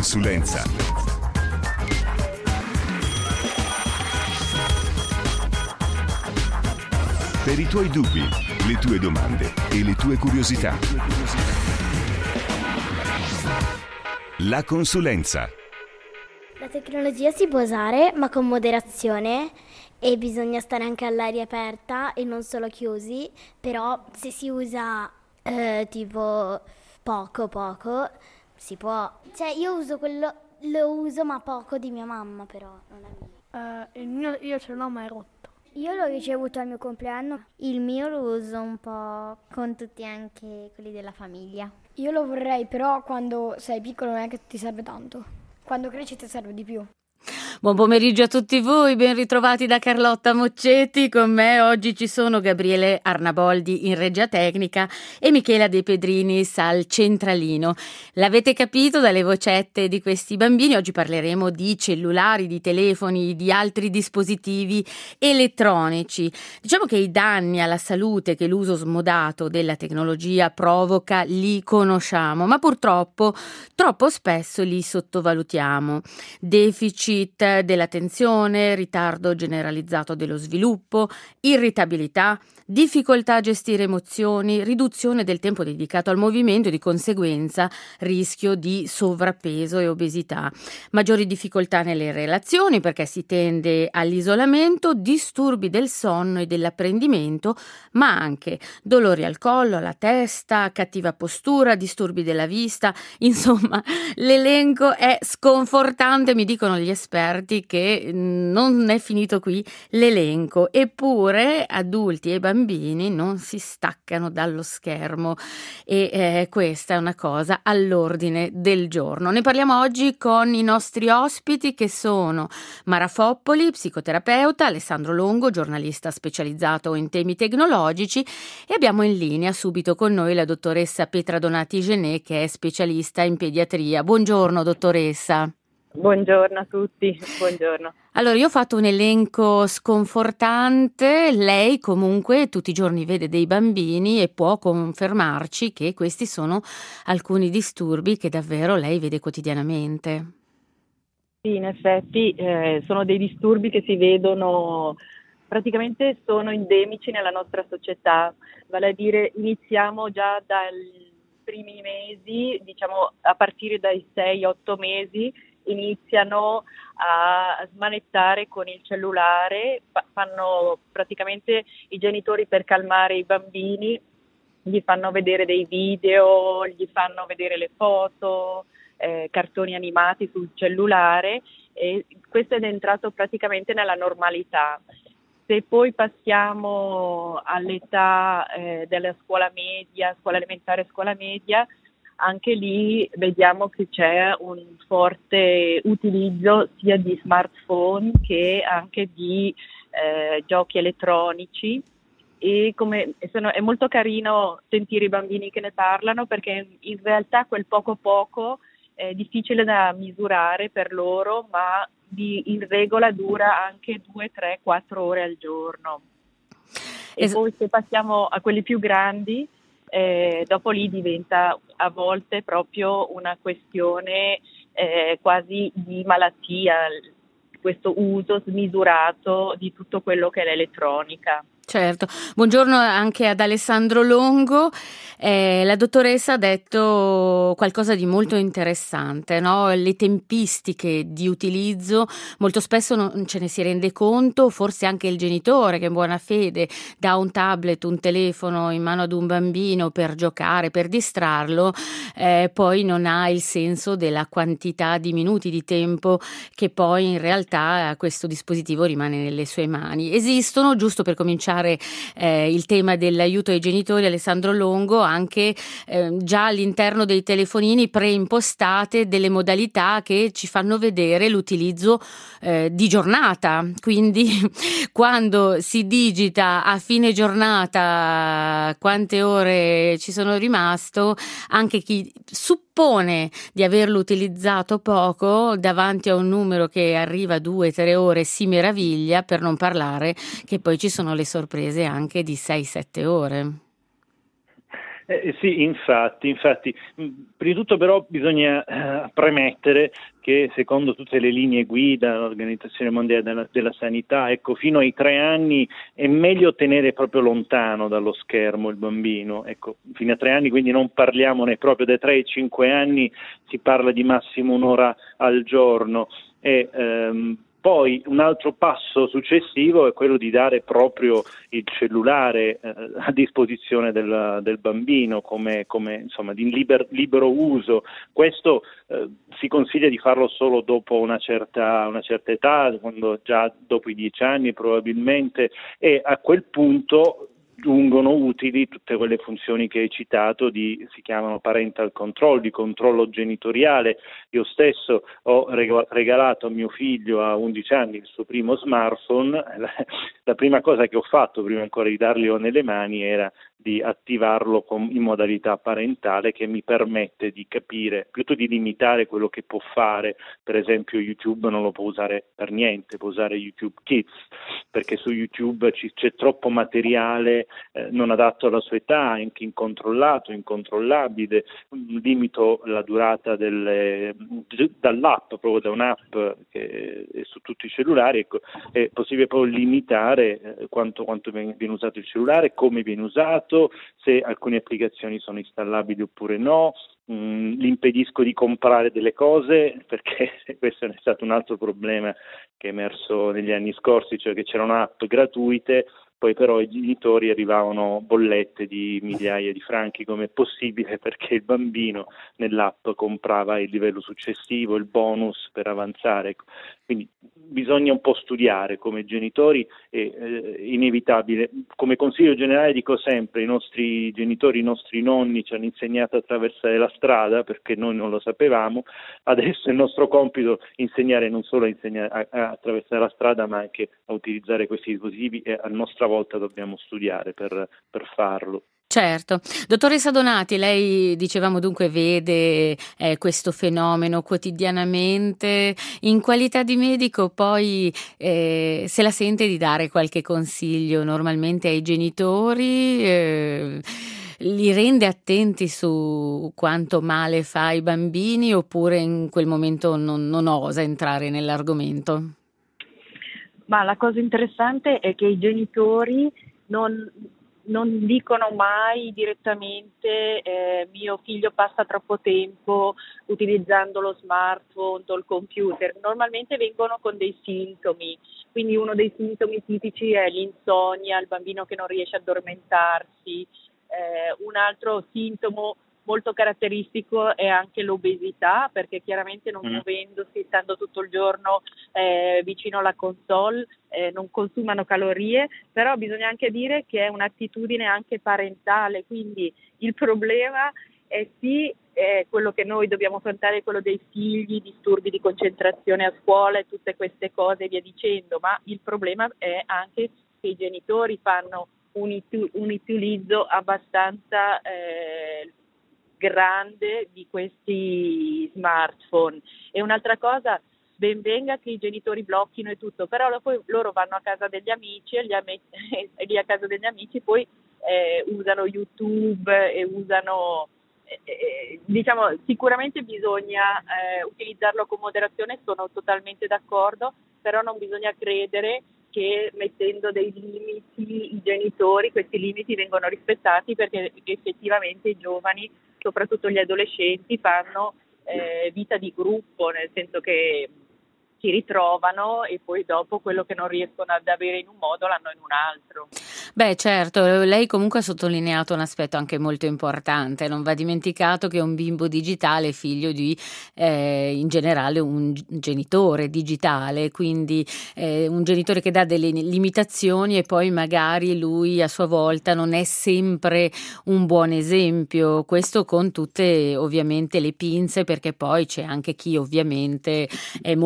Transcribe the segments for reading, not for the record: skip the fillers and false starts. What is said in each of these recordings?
consulenza. Per i tuoi dubbi, le tue domande e le tue curiosità. La consulenza. La tecnologia si può usare, ma con moderazione, e bisogna stare anche all'aria aperta e non solo chiusi, però se si usa tipo poco, si può. Cioè io uso lo uso ma poco di mia mamma, però non è mio. Io ce l'ho ma è rotto. Io l'ho ricevuto al mio compleanno. Il mio lo uso un po' con tutti, anche quelli della famiglia. Io lo vorrei, però quando sei piccolo non è che ti serve tanto. Quando cresci ti serve di più. Buon pomeriggio a tutti voi, ben ritrovati da Carlotta Moccetti. Con me oggi ci sono Gabriele Arnaboldi in regia tecnica e Michela De Pedrinis al centralino. L'avete capito dalle vocette di questi bambini, oggi parleremo di cellulari, di telefoni, di altri dispositivi elettronici. Diciamo che i danni alla salute che l'uso smodato della tecnologia provoca li conosciamo, ma purtroppo troppo spesso li sottovalutiamo. Deficit dell'attenzione, ritardo generalizzato dello sviluppo, irritabilità, difficoltà a gestire emozioni, riduzione del tempo dedicato al movimento e di conseguenza rischio di sovrappeso e obesità, maggiori difficoltà nelle relazioni perché si tende all'isolamento, disturbi del sonno e dell'apprendimento, ma anche dolori al collo, alla testa, cattiva postura, disturbi della vista. Insomma, l'elenco è sconfortante, mi dicono gli esperti che non è finito qui l'elenco, eppure adulti e bambini non si staccano dallo schermo e questa è una cosa all'ordine del giorno. Ne parliamo oggi con i nostri ospiti che sono Mara Foppoli, psicoterapeuta, Alessandro Longo, giornalista specializzato in temi tecnologici, e abbiamo in linea subito con noi la dottoressa Petra Donati Gené, che è specialista in pediatria. Buongiorno dottoressa. Buongiorno a tutti, buongiorno. Allora, io ho fatto un elenco sconfortante, lei comunque tutti i giorni vede dei bambini e può confermarci che questi sono alcuni disturbi che davvero lei vede quotidianamente. Sì, in effetti sono dei disturbi che si vedono, praticamente sono endemici nella nostra società, vale a dire iniziamo già dai primi mesi, diciamo a partire dai 6-8 mesi, iniziano a smanettare con il cellulare, fanno praticamente i genitori per calmare i bambini, gli fanno vedere dei video, gli fanno vedere le foto, cartoni animati sul cellulare, e questo è entrato praticamente nella normalità. Se poi passiamo all'età della scuola media, scuola elementare, scuola media, anche lì vediamo che c'è un forte utilizzo sia di smartphone che anche di giochi elettronici, e è molto carino sentire i bambini che ne parlano, perché in realtà quel poco è difficile da misurare per loro, ma in regola dura anche 2, 3, 4 ore al giorno. E poi se passiamo a quelli più grandi, dopo lì diventa a volte proprio una questione quasi di malattia, questo uso smisurato di tutto quello che è l'elettronica. Certo, buongiorno anche ad Alessandro Longo. La dottoressa ha detto qualcosa di molto interessante, no? Le tempistiche di utilizzo, molto spesso non ce ne si rende conto, forse anche il genitore che in buona fede dà un tablet, un telefono in mano ad un bambino per giocare, per distrarlo, poi non ha il senso della quantità di minuti di tempo che poi in realtà questo dispositivo rimane nelle sue mani. Esistono, giusto per cominciare il tema dell'aiuto ai genitori, Alessandro Longo, anche già all'interno dei telefonini preimpostate delle modalità che ci fanno vedere l'utilizzo di giornata, quindi quando si digita a fine giornata quante ore ci sono rimasto, anche chi suppone di averlo utilizzato poco davanti a un numero che arriva a 2-3 ore si meraviglia, per non parlare che poi ci sono le sorprese anche di 6-7 ore. Sì, infatti, prima di tutto però bisogna premettere che secondo tutte le linee guida dell'Organizzazione Mondiale della Sanità, ecco, fino ai 3 anni è meglio tenere proprio lontano dallo schermo il bambino, ecco, fino a 3 anni, quindi non parliamone proprio, dai 3 ai 5 anni si parla di massimo 1 ora al giorno e poi un altro passo successivo è quello di dare proprio il cellulare a disposizione del bambino come insomma di libero uso. Questo si consiglia di farlo solo dopo una certa età, quando già dopo i 10 anni probabilmente, e a quel punto giungono utili tutte quelle funzioni che hai citato, si chiamano parental control, di controllo genitoriale. Io stesso ho regalato a mio figlio a 11 anni il suo primo smartphone. La prima cosa che ho fatto prima ancora di darglielo nelle mani era di attivarlo in modalità parentale, che mi permette di capire, piuttosto di limitare quello che può fare. Per esempio YouTube non lo può usare per niente, può usare YouTube Kids, perché su YouTube c'è troppo materiale non adatto alla sua età, anche incontrollato, incontrollabile. Limito la durata dall'app, proprio da un'app che è su tutti i cellulari, ecco, è possibile proprio limitare quanto viene usato il cellulare, come viene usato, se alcune applicazioni sono installabili oppure no. Gli impedisco di comprare delle cose, perché questo è stato un altro problema che è emerso negli anni scorsi, cioè che c'erano app gratuite, poi però ai genitori arrivavano bollette di migliaia di franchi. Come è possibile? Perché il bambino nell'app comprava il livello successivo, il bonus per avanzare. Quindi bisogna un po' studiare come genitori, è inevitabile. Come consiglio generale dico sempre: i nostri genitori, i nostri nonni ci hanno insegnato a attraversare la strada, perché noi non lo sapevamo. Adesso è il nostro compito insegnare, non solo a attraversare la strada, ma anche a utilizzare questi dispositivi, e a nostra volta dobbiamo studiare per farlo. Certo. Dottoressa Donati, lei, dicevamo, dunque vede questo fenomeno quotidianamente. In qualità di medico poi se la sente di dare qualche consiglio normalmente ai genitori? Li rende attenti su quanto male fa ai bambini, oppure in quel momento non osa entrare nell'argomento? Ma la cosa interessante è che i genitori non dicono mai direttamente mio figlio passa troppo tempo utilizzando lo smartphone o il computer. Normalmente vengono con dei sintomi, quindi uno dei sintomi tipici è l'insonnia, il bambino che non riesce ad addormentarsi. Un altro sintomo molto caratteristico è anche l'obesità, perché chiaramente non muovendosi, stando tutto il giorno vicino alla console, non consumano calorie, però bisogna anche dire che è un'attitudine anche parentale, quindi il problema è sì quello che noi dobbiamo affrontare, quello dei figli, disturbi di concentrazione a scuola e tutte queste cose e via dicendo, ma il problema è anche che i genitori fanno un utilizzo abbastanza grande di questi smartphone. E un'altra cosa, ben venga che i genitori blocchino e tutto, però poi loro vanno a casa degli amici e lì a casa degli amici poi usano YouTube e usano diciamo, sicuramente bisogna utilizzarlo con moderazione, sono totalmente d'accordo, però non bisogna credere che mettendo dei limiti i genitori, questi limiti vengono rispettati, perché effettivamente i giovani, soprattutto gli adolescenti, fanno vita di gruppo, nel senso che si ritrovano e poi dopo quello che non riescono ad avere in un modo l'hanno in un altro. Beh, certo, lei comunque ha sottolineato un aspetto anche molto importante. Non va dimenticato che un bimbo digitale è figlio di, in generale, un genitore digitale, quindi un genitore che dà delle limitazioni e poi magari lui a sua volta non è sempre un buon esempio. Questo con tutte ovviamente le pinze, perché poi c'è anche chi ovviamente è molto coerente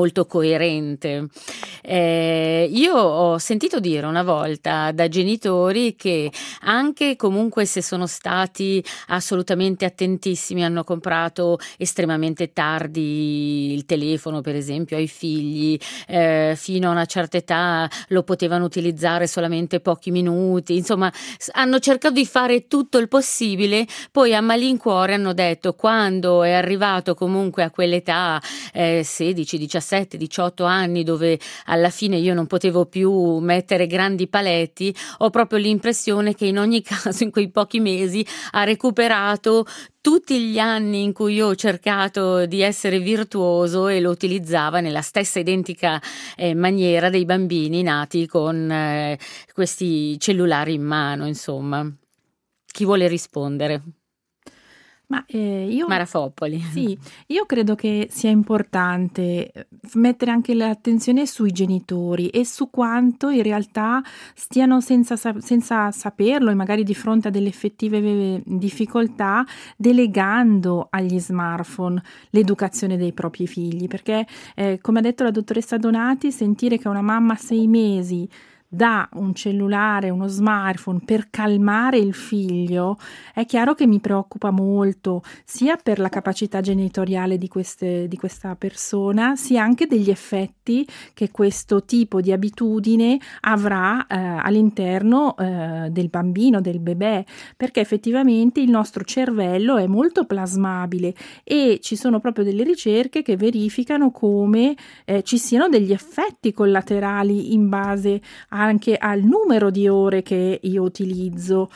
coerente. Io ho sentito dire una volta da genitori che anche comunque se sono stati assolutamente attentissimi, hanno comprato estremamente tardi il telefono per esempio ai figli, fino a una certa età lo potevano utilizzare solamente pochi minuti, insomma hanno cercato di fare tutto il possibile, poi a malincuore hanno detto quando è arrivato comunque a quell'età 16, 17, 18 anni dove alla fine io non potevo più mettere grandi paletti, ho proprio l'impressione che in ogni caso in quei pochi mesi ha recuperato tutti gli anni in cui io ho cercato di essere virtuoso e lo utilizzava nella stessa identica maniera dei bambini nati con questi cellulari in mano, insomma. Chi vuole rispondere? Ma io Mara Foppoli. Sì, io credo che sia importante mettere anche l'attenzione sui genitori e su quanto in realtà stiano senza saperlo e magari di fronte a delle effettive difficoltà delegando agli smartphone l'educazione dei propri figli, perché come ha detto la dottoressa Donati, sentire che una mamma a 6 mesi dà un cellulare, uno smartphone per calmare il figlio, è chiaro che mi preoccupa molto, sia per la capacità genitoriale di questa persona, sia anche degli effetti che questo tipo di abitudine avrà all'interno del bambino, del bebè, perché effettivamente il nostro cervello è molto plasmabile e ci sono proprio delle ricerche che verificano come ci siano degli effetti collaterali in base anche al numero di ore che io utilizzo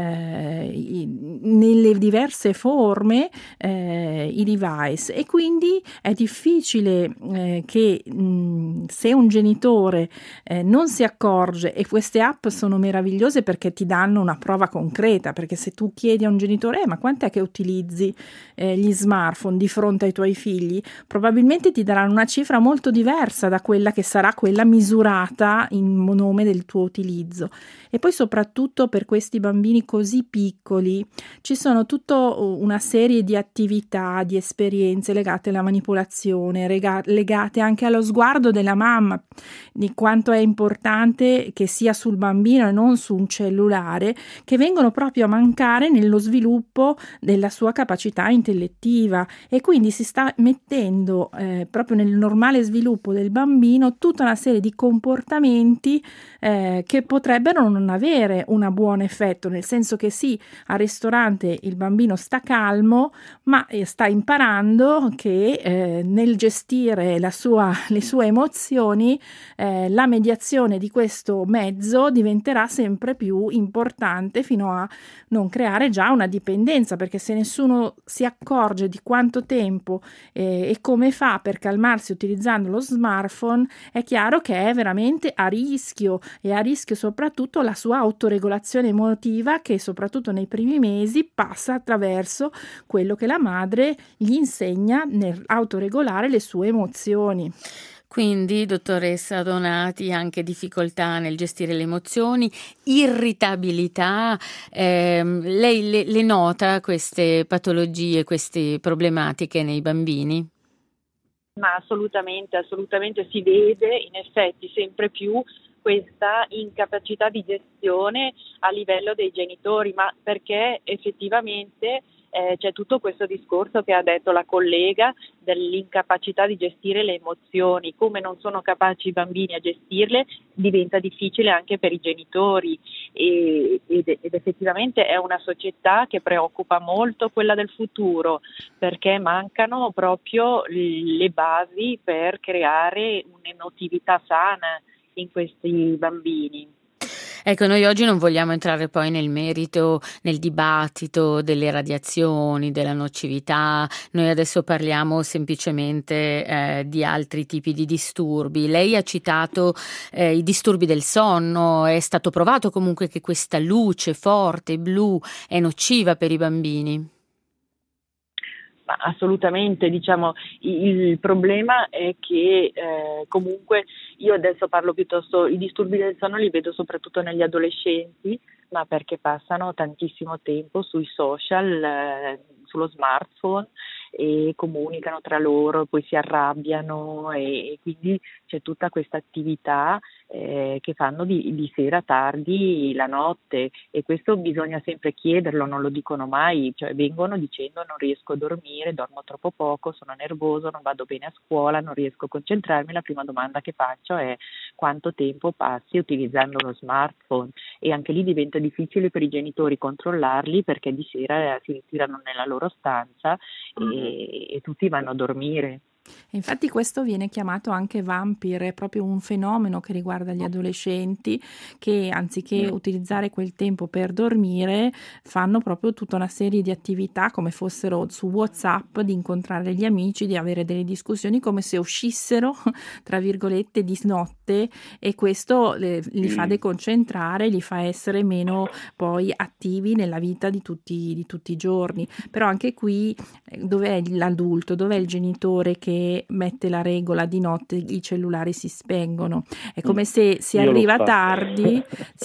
nelle diverse forme i device, e quindi è difficile che se un genitore non si accorge, e queste app sono meravigliose perché ti danno una prova concreta, perché se tu chiedi a un genitore ma quant'è che utilizzi gli smartphone di fronte ai tuoi figli, probabilmente ti daranno una cifra molto diversa da quella che sarà quella misurata in nome del tuo utilizzo. E poi soprattutto per questi bambini così piccoli ci sono tutta una serie di attività, di esperienze legate alla manipolazione, legate anche allo sguardo della mamma, di quanto è importante che sia sul bambino e non su un cellulare, che vengono proprio a mancare nello sviluppo della sua capacità intellettiva, e quindi si sta mettendo proprio nel normale sviluppo del bambino tutta una serie di comportamenti che potrebbero non avere un buon effetto, nel senso che sì, al ristorante il bambino sta calmo, ma sta imparando che nel gestire le sue emozioni la mediazione di questo mezzo diventerà sempre più importante, fino a non creare già una dipendenza, perché se nessuno si accorge di quanto tempo e come fa per calmarsi utilizzando lo smartphone, è chiaro che è veramente a rischio, e a rischio soprattutto la sua autoregolazione emotiva, che soprattutto nei primi mesi passa attraverso quello che la madre gli insegna nell'autoregolare le sue emozioni. Quindi, dottoressa Donati, anche difficoltà nel gestire le emozioni, irritabilità, lei le nota queste patologie, queste problematiche nei bambini? Ma assolutamente, assolutamente si vede in effetti sempre più questa incapacità di gestione a livello dei genitori, ma perché effettivamente c'è tutto questo discorso che ha detto la collega dell'incapacità di gestire le emozioni, come non sono capaci i bambini a gestirle, diventa difficile anche per i genitori ed effettivamente è una società che preoccupa molto, quella del futuro, perché mancano proprio le basi per creare un'emotività sana in questi bambini. Ecco, noi oggi non vogliamo entrare poi nel merito, nel dibattito delle radiazioni, della nocività, noi adesso parliamo semplicemente di altri tipi di disturbi. Lei ha citato i disturbi del sonno, è stato provato comunque che questa luce forte, blu, è nociva per i bambini? Ma assolutamente, diciamo, il problema è che comunque io adesso parlo piuttosto, i disturbi del sonno li vedo soprattutto negli adolescenti, ma perché passano tantissimo tempo sui social, sullo smartphone e comunicano tra loro, poi si arrabbiano e quindi c'è tutta questa attività che fanno di sera tardi la notte, e questo bisogna sempre chiederlo, non lo dicono mai, cioè vengono dicendo non riesco a dormire, dormo troppo poco, sono nervoso, non vado bene a scuola, non riesco a concentrarmi. La prima domanda che faccio è quanto tempo passi utilizzando lo smartphone, e anche lì diventa difficile per i genitori controllarli, perché di sera si ritirano nella loro stanza e tutti vanno a dormire. E infatti questo viene chiamato anche vampire, è proprio un fenomeno che riguarda gli adolescenti che anziché utilizzare quel tempo per dormire fanno proprio tutta una serie di attività come fossero su WhatsApp, di incontrare gli amici, di avere delle discussioni come se uscissero tra virgolette di notte, e questo li fa deconcentrare, li fa essere meno poi attivi nella vita di tutti i giorni. Però anche qui dov'è l'adulto, dov'è il genitore che mette la regola di notte i cellulari si spengono? È come se si arriva tardi,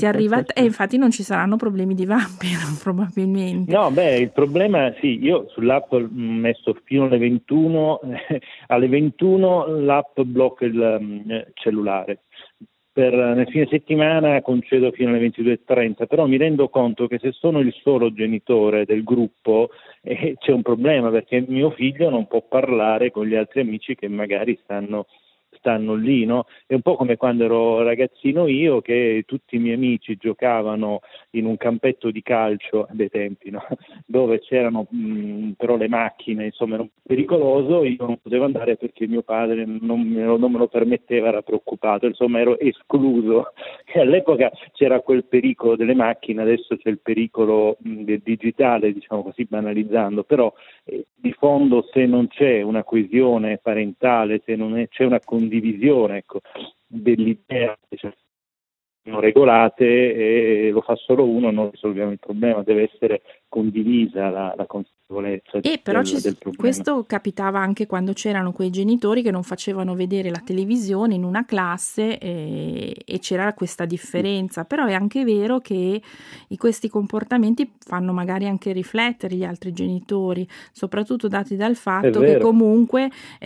e infatti non ci saranno problemi di vampiro probabilmente. No, il problema io sull'app ho messo fino alle 21, alle 21 l'app blocca il cellulare. Nel fine settimana concedo fino alle 22:30, però mi rendo conto che se sono il solo genitore del gruppo c'è un problema, perché mio figlio non può parlare con gli altri amici che magari stanno lì, no? È un po' come quando ero ragazzino io, che tutti i miei amici giocavano in un campetto di calcio dei tempi, no? Dove c'erano però le macchine, insomma era un po' pericoloso, io non potevo andare perché mio padre non me lo permetteva, era preoccupato, insomma ero escluso. E all'epoca c'era quel pericolo delle macchine, adesso c'è il pericolo del digitale, diciamo così banalizzando, però di fondo se non c'è una coesione parentale, se non c'è una condivisione dell'idea che sono regolate e lo fa solo uno, non risolviamo il problema, deve essere condivisa la consapevolezza però del problema. Questo capitava anche quando c'erano quei genitori che non facevano vedere la televisione in una classe e c'era questa differenza, però è anche vero che questi comportamenti fanno magari anche riflettere gli altri genitori, soprattutto dati dal fatto che comunque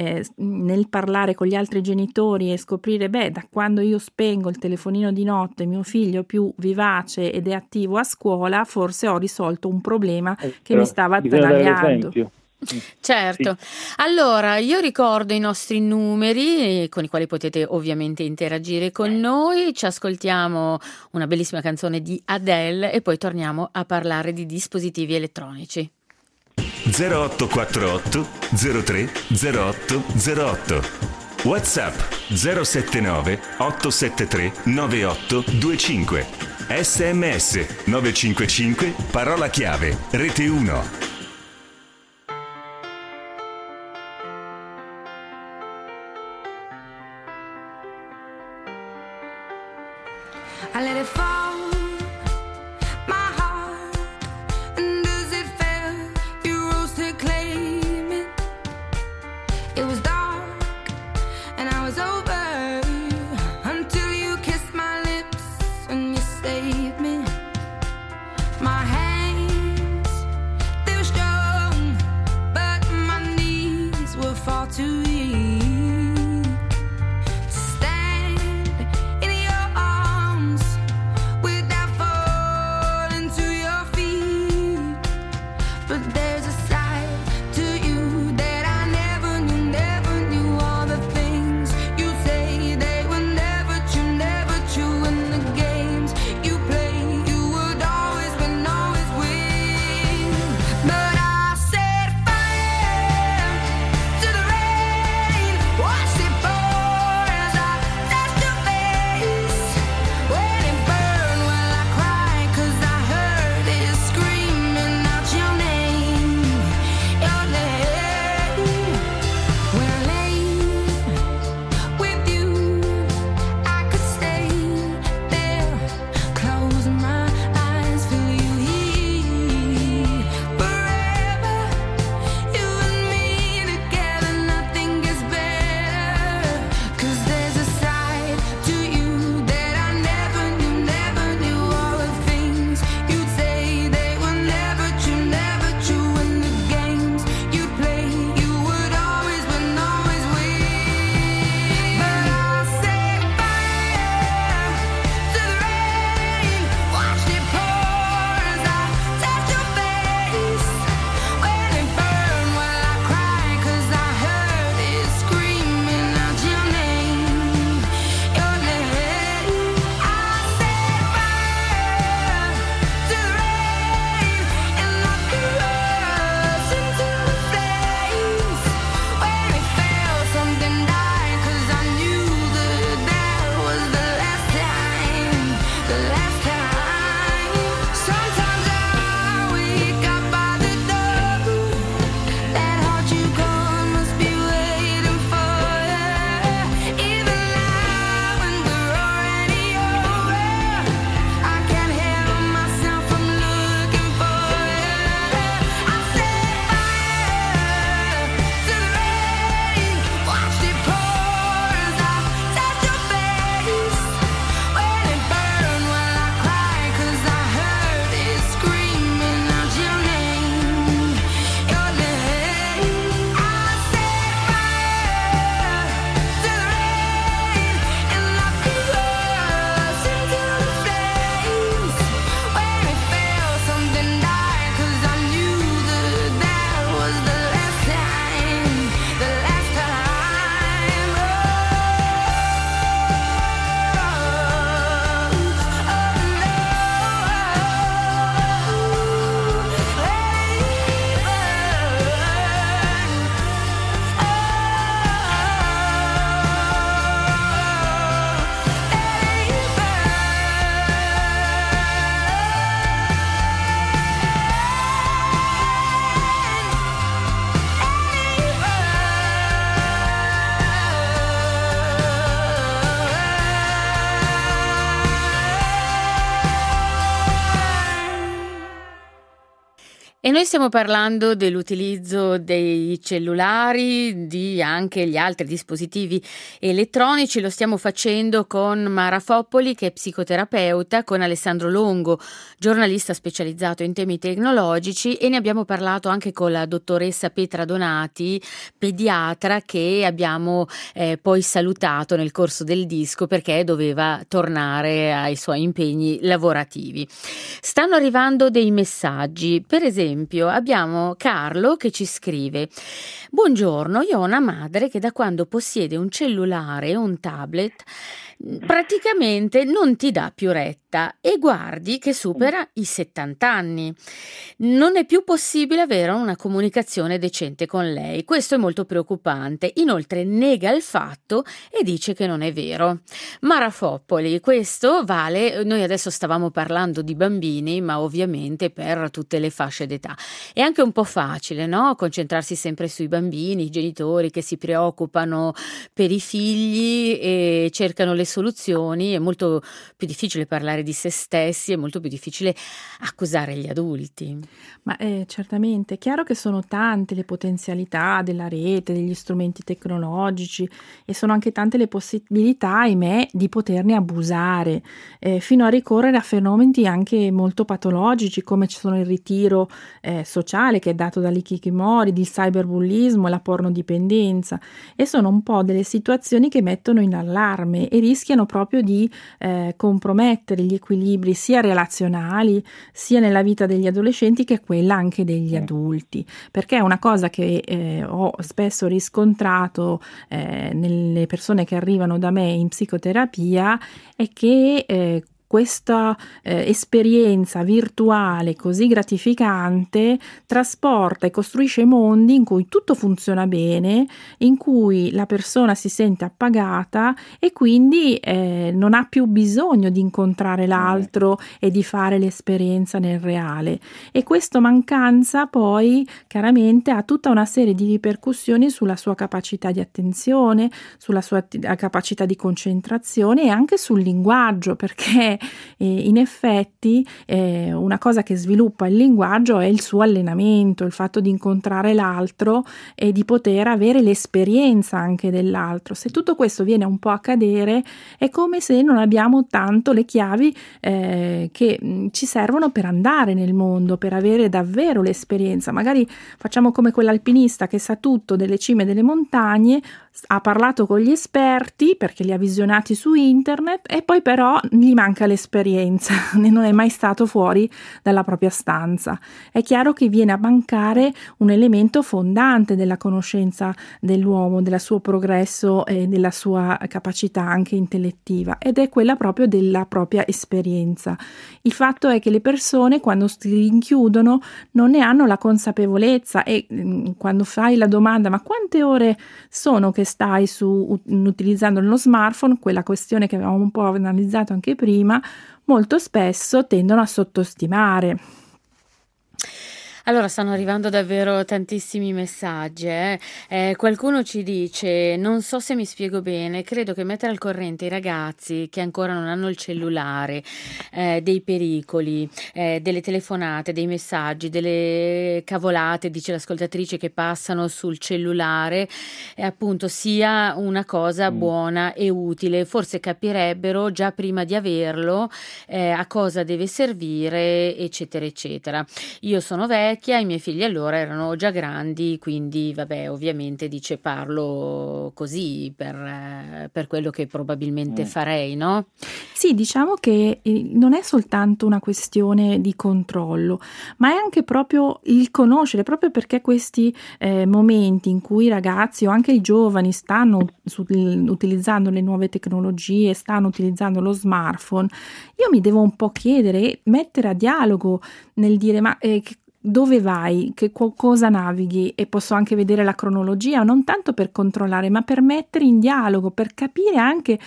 nel parlare con gli altri genitori e scoprire da quando io spengo il telefonino di notte mio figlio è più vivace ed è attivo a scuola, forse ho risolto un problema che mi stava attanagliando. Certo, allora io ricordo i nostri numeri con i quali potete ovviamente interagire con noi, ci ascoltiamo una bellissima canzone di Adele e poi torniamo a parlare di dispositivi elettronici. 0848 03 08 08 WhatsApp 079 873 9825 SMS 955 parola chiave Rete 1. I let it fall, my heart, and as it fell, you rose to claim it. It was dark, and I was over, until you kissed my lips, and you saved me. My hands, they were E noi stiamo parlando dell'utilizzo dei cellulari, di anche gli altri dispositivi elettronici. Lo stiamo facendo con Mara Foppoli, che è psicoterapeuta, con Alessandro Longo, giornalista specializzato in temi tecnologici, e ne abbiamo parlato anche con la dottoressa Petra Donati, pediatra, che abbiamo poi salutato nel corso del disco perché doveva tornare ai suoi impegni lavorativi. Stanno arrivando dei messaggi. Per esempio abbiamo Carlo che ci scrive: buongiorno, io ho una madre che da quando possiede un cellulare e un tablet praticamente non ti dà più retta, e guardi che supera i 70 anni. Non è più possibile avere una comunicazione decente con lei. Questo è molto preoccupante. Inoltre nega il fatto e dice che non è vero. Mara Foppoli, questo vale, noi adesso stavamo parlando di bambini, ma ovviamente per tutte le fasce d'età. È anche un po' facile, no? Concentrarsi sempre sui bambini, i genitori che si preoccupano per i figli e cercano le soluzioni. È molto più difficile parlare di se stessi, è molto più difficile accusare gli adulti. Ma certamente, è chiaro che sono tante le potenzialità della rete, degli strumenti tecnologici, e sono anche tante le possibilità, ahimè, di poterne abusare, fino a ricorrere a fenomeni anche molto patologici, come ci sono il ritiro sociale, che è dato dall'ikikomori, il cyberbullismo e la pornodipendenza, e sono un po' delle situazioni che mettono in allarme e rischiano proprio di compromettere gli equilibri sia relazionali, sia nella vita degli adolescenti che quella anche degli adulti, perché è una cosa che ho spesso riscontrato nelle persone che arrivano da me in psicoterapia, è che questa esperienza virtuale così gratificante trasporta e costruisce mondi in cui tutto funziona bene, in cui la persona si sente appagata e quindi non ha più bisogno di incontrare l'altro e di fare l'esperienza nel reale. E questa mancanza poi chiaramente ha tutta una serie di ripercussioni sulla sua capacità di attenzione, sulla sua capacità di concentrazione e anche sul linguaggio, perché in effetti una cosa che sviluppa il linguaggio è il suo allenamento, il fatto di incontrare l'altro e di poter avere l'esperienza anche dell'altro. Se tutto questo viene un po' a cadere, è come se non abbiamo tanto le chiavi che ci servono per andare nel mondo, per avere davvero l'esperienza. Magari facciamo come quell'alpinista che sa tutto delle cime delle montagne, ha parlato con gli esperti perché li ha visionati su internet, e poi però gli manca l'esperienza, non è mai stato fuori dalla propria stanza. È chiaro che viene a mancare un elemento fondante della conoscenza dell'uomo, del suo progresso e della sua capacità anche intellettiva, ed è quella proprio della propria esperienza. Il fatto è che le persone, quando si rinchiudono, non ne hanno la consapevolezza, e quando fai la domanda ma quante ore sono che stai utilizzando lo smartphone, quella questione che avevamo un po' analizzato anche prima, molto spesso tendono a sottostimare. Allora, stanno arrivando davvero tantissimi messaggi. Qualcuno ci dice: non so se mi spiego bene, credo che mettere al corrente i ragazzi che ancora non hanno il cellulare dei pericoli, delle telefonate, dei messaggi, delle cavolate, dice l'ascoltatrice, che passano sul cellulare, appunto sia una cosa buona e utile. Forse capirebbero già prima di averlo a cosa deve servire, eccetera eccetera. Io sono vecchia, i miei figli allora erano già grandi, quindi vabbè, ovviamente dice parlo così per quello che probabilmente farei, no? Sì, diciamo che non è soltanto una questione di controllo, ma è anche proprio il conoscere, proprio perché questi momenti in cui i ragazzi o anche i giovani stanno utilizzando le nuove tecnologie, stanno utilizzando lo smartphone, io mi devo un po' chiedere, mettere a dialogo nel dire ma dove vai, che cosa navighi, e posso anche vedere la cronologia, non tanto per controllare ma per mettere in dialogo, per capire anche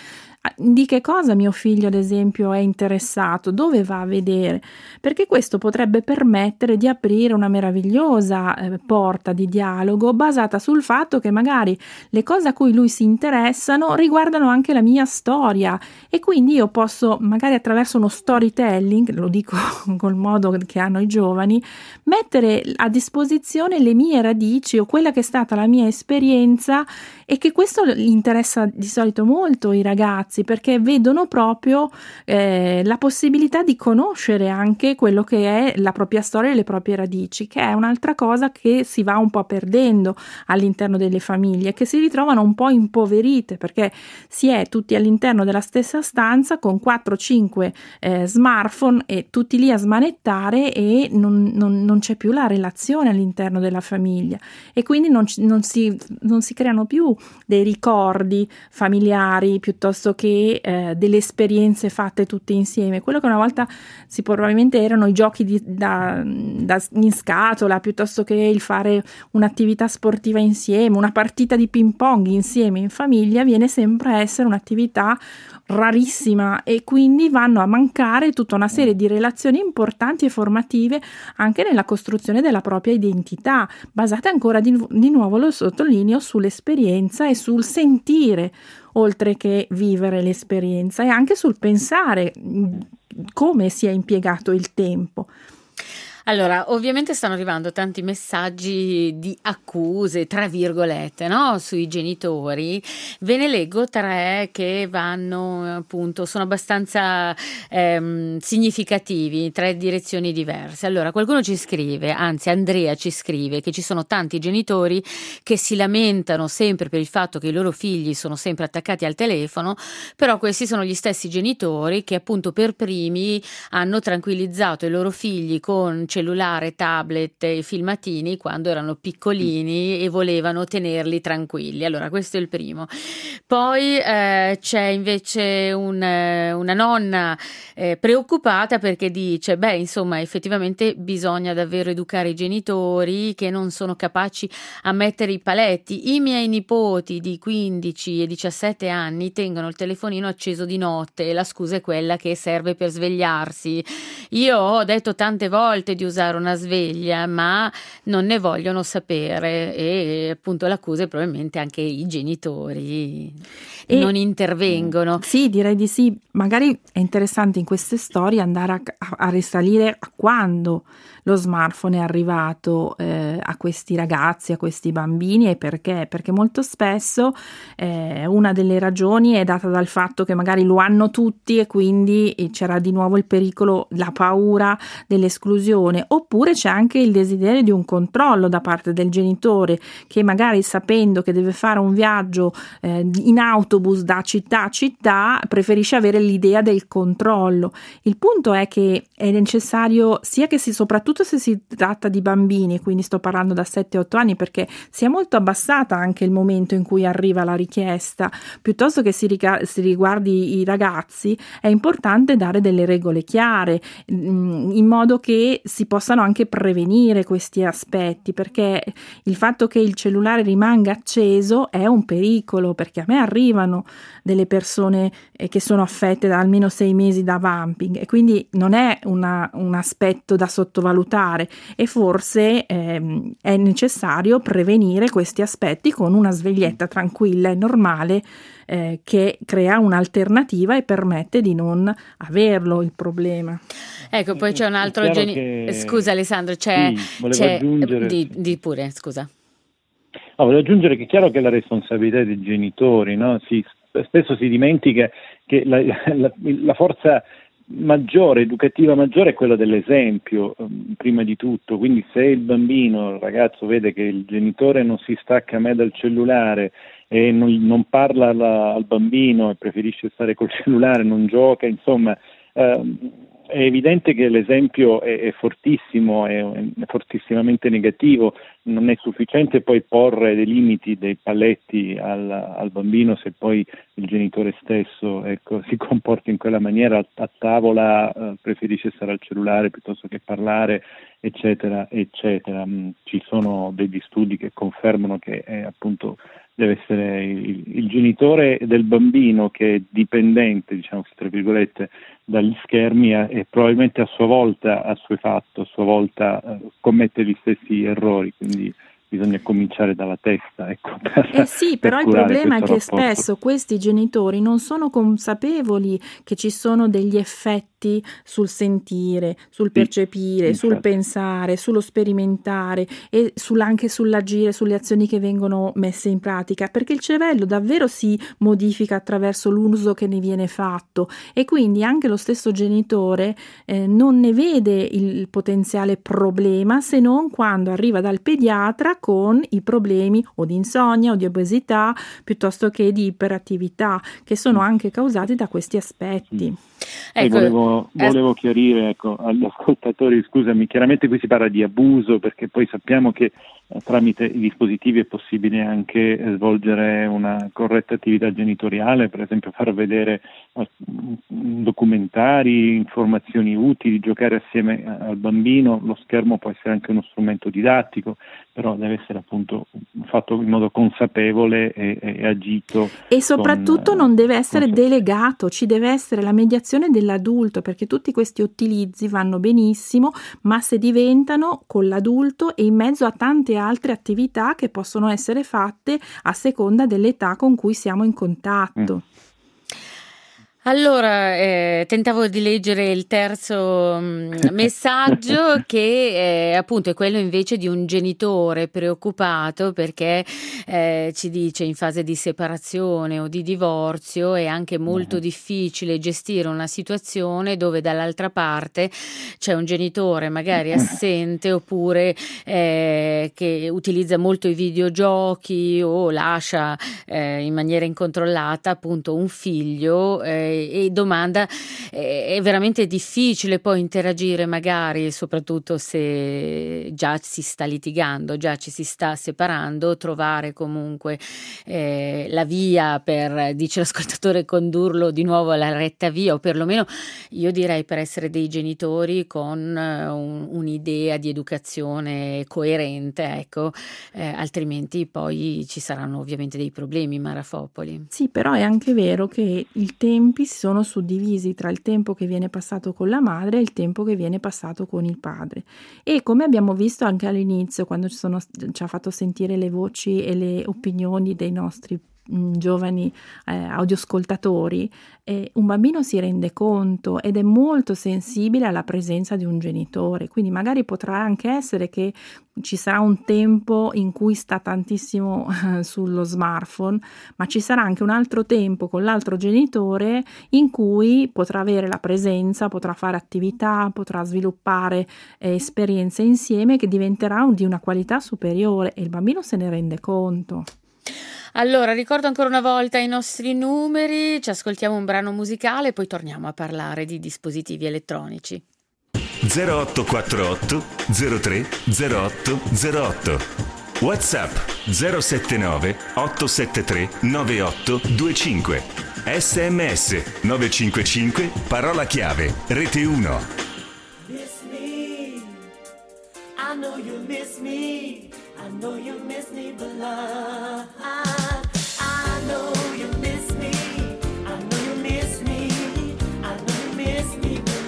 di che cosa mio figlio ad esempio è interessato, dove va a vedere, perché questo potrebbe permettere di aprire una meravigliosa porta di dialogo basata sul fatto che magari le cose a cui lui si interessano riguardano anche la mia storia, e quindi io posso magari attraverso uno storytelling, lo dico col modo che hanno i giovani, mettere a disposizione le mie radici o quella che è stata la mia esperienza, e che questo interessa di solito molto i ragazzi, perché vedono proprio la possibilità di conoscere anche quello che è la propria storia e le proprie radici, che è un'altra cosa che si va un po' perdendo all'interno delle famiglie, che si ritrovano un po' impoverite perché si è tutti all'interno della stessa stanza con 4-5 smartphone e tutti lì a smanettare, e non c'è più la relazione all'interno della famiglia, e quindi non si creano più dei ricordi familiari piuttosto che delle esperienze fatte tutte insieme. Quello che una volta probabilmente erano i giochi in scatola, piuttosto che il fare un'attività sportiva insieme, una partita di ping pong insieme in famiglia, viene sempre a essere un'attività rarissima, e quindi vanno a mancare tutta una serie di relazioni importanti e formative anche nella costruzione della propria identità, basate ancora di nuovo, lo sottolineo, sull'esperienza e sul sentire oltre che vivere l'esperienza, e anche sul pensare come si è impiegato il tempo. Allora, ovviamente stanno arrivando tanti messaggi di accuse, tra virgolette, no? Sui genitori. Ve ne leggo 3 che vanno, appunto, sono abbastanza significativi, 3 direzioni diverse. Allora, qualcuno ci scrive, anzi Andrea ci scrive, che ci sono tanti genitori che si lamentano sempre per il fatto che i loro figli sono sempre attaccati al telefono, però questi sono gli stessi genitori che appunto per primi hanno tranquillizzato i loro figli con cellulare, tablet e filmatini quando erano piccolini e volevano tenerli tranquilli. Allora, questo è il primo. Poi c'è invece una nonna preoccupata perché dice, insomma, effettivamente bisogna davvero educare i genitori che non sono capaci a mettere i paletti. I miei nipoti di 15 e 17 anni tengono il telefonino acceso di notte e la scusa è quella che serve per svegliarsi. Io ho detto tante volte di usare una sveglia, ma non ne vogliono sapere, e appunto l'accusa è probabilmente anche i genitori non intervengono. Sì, direi di sì. Magari è interessante in queste storie andare a risalire a quando lo smartphone è arrivato a questi ragazzi, a questi bambini, e perché? Perché molto spesso una delle ragioni è data dal fatto che magari lo hanno tutti e quindi c'era di nuovo il pericolo, la paura dell'esclusione, oppure c'è anche il desiderio di un controllo da parte del genitore, che magari sapendo che deve fare un viaggio in autobus da città a città preferisce avere l'idea del controllo. Il punto è che è necessario sia che soprattutto se si tratta di bambini, quindi sto parlando da 7-8 anni, perché si è molto abbassata anche il momento in cui arriva la richiesta, piuttosto che si riguardi i ragazzi, è importante dare delle regole chiare in modo che si possano anche prevenire questi aspetti, perché il fatto che il cellulare rimanga acceso è un pericolo, perché a me arrivano delle persone che sono affette da almeno 6 mesi da vamping, e quindi non è un aspetto da sottovalutare, e forse è necessario prevenire questi aspetti con una sveglietta tranquilla e normale che crea un'alternativa e permette di non averlo il problema. Ecco, poi c'è un altro Scusa Alessandro, volevo aggiungere... di pure, scusa. Volevo aggiungere che è chiaro che la responsabilità dei genitori, no? Spesso si dimentica che la forza maggiore, educativa maggiore, è quella dell'esempio, prima di tutto. Quindi se il ragazzo vede che il genitore non si stacca mai dal cellulare e non parla al bambino e preferisce stare col cellulare, non gioca, insomma, è evidente che l'esempio è fortissimo, è fortissimamente negativo. Non è sufficiente poi porre dei limiti, dei paletti al bambino se poi il genitore stesso si comporta in quella maniera, a tavola preferisce stare al cellulare piuttosto che parlare, eccetera, eccetera. Ci sono degli studi che confermano che appunto deve essere il genitore del bambino che è dipendente, diciamo tra virgolette, dagli schermi e probabilmente a sua volta assuefatto, a sua volta commette gli stessi errori, quindi bisogna cominciare dalla testa, ecco. Sì, però il problema è che spesso questi genitori non sono consapevoli che ci sono degli effetti sul sentire, sul percepire, sul pensare, sullo sperimentare e anche sull'agire, sulle azioni che vengono messe in pratica, perché il cervello davvero si modifica attraverso l'uso che ne viene fatto e quindi anche lo stesso genitore non ne vede il potenziale problema se non quando arriva dal pediatra con i problemi o di insonnia o di obesità piuttosto che di iperattività, che sono anche causati da questi aspetti. Ecco, volevo chiarire agli ascoltatori, scusami, chiaramente qui si parla di abuso perché poi sappiamo che tramite i dispositivi è possibile anche svolgere una corretta attività genitoriale, per esempio far vedere documentari, informazioni utili, giocare assieme al bambino. Lo schermo può essere anche uno strumento didattico, però deve essere appunto fatto in modo consapevole e agito. E soprattutto non deve essere delegato, ci deve essere la mediazione dell'adulto, perché tutti questi utilizzi vanno benissimo, ma se diventano con l'adulto e in mezzo a tante altre attività che possono essere fatte a seconda dell'età con cui siamo in contatto. Allora, tentavo di leggere il terzo messaggio che appunto è quello invece di un genitore preoccupato perché ci dice in fase di separazione o di divorzio è anche molto difficile gestire una situazione dove dall'altra parte c'è un genitore magari assente oppure che utilizza molto i videogiochi o lascia in maniera incontrollata appunto un figlio e domanda è veramente difficile poi interagire magari soprattutto se già si sta litigando, già ci si sta separando, trovare comunque la via per, dice l'ascoltatore, condurlo di nuovo alla retta via o perlomeno io direi per essere dei genitori con un'idea di educazione coerente, ecco, altrimenti poi ci saranno ovviamente dei problemi, Mara Fopoli. Sì, però è anche vero che i tempi si sono suddivisi tra il tempo che viene passato con la madre e il tempo che viene passato con il padre e come abbiamo visto anche all'inizio quando ci ha fatto sentire le voci e le opinioni dei nostri giovani audioscoltatori, un bambino si rende conto ed è molto sensibile alla presenza di un genitore, quindi magari potrà anche essere che ci sarà un tempo in cui sta tantissimo sullo smartphone, ma ci sarà anche un altro tempo con l'altro genitore in cui potrà avere la presenza, potrà fare attività, potrà sviluppare esperienze insieme che diventerà di una qualità superiore e il bambino se ne rende conto. Allora, ricordo ancora una volta i nostri numeri, ci ascoltiamo un brano musicale e poi torniamo a parlare di dispositivi elettronici. 0848 03 08 08 WhatsApp 079 873 9825 SMS 955 parola chiave Rete 1. Miss me, I know you miss me, I know you miss me, but I know you miss me, I know you miss me, I know you miss me, but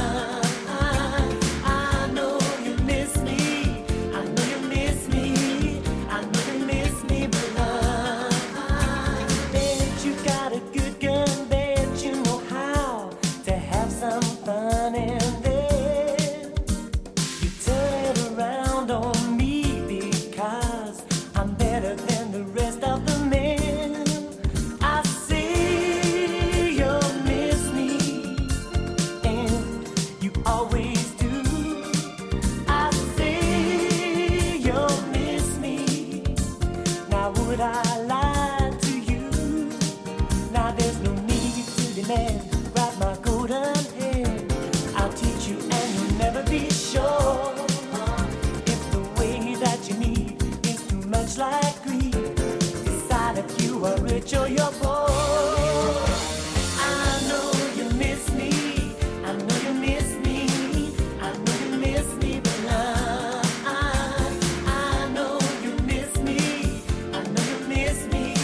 I know you miss me, I know you miss me, I know you miss me, but bet you got a good gun, bet you know how to have some fun and then you turn it around on me because I'm better than the rest of the men. I see you miss me, and you always do. I see you miss me. Now would I lie to you? Now there's no need to demand. Grab my golden hand. I'll teach you and you'll never be sure if the way that you need is too much like greed. Decide if you are rich or you're poor. I know you miss me, I know you miss me, I know you miss me, but I know you miss me, I know you miss me,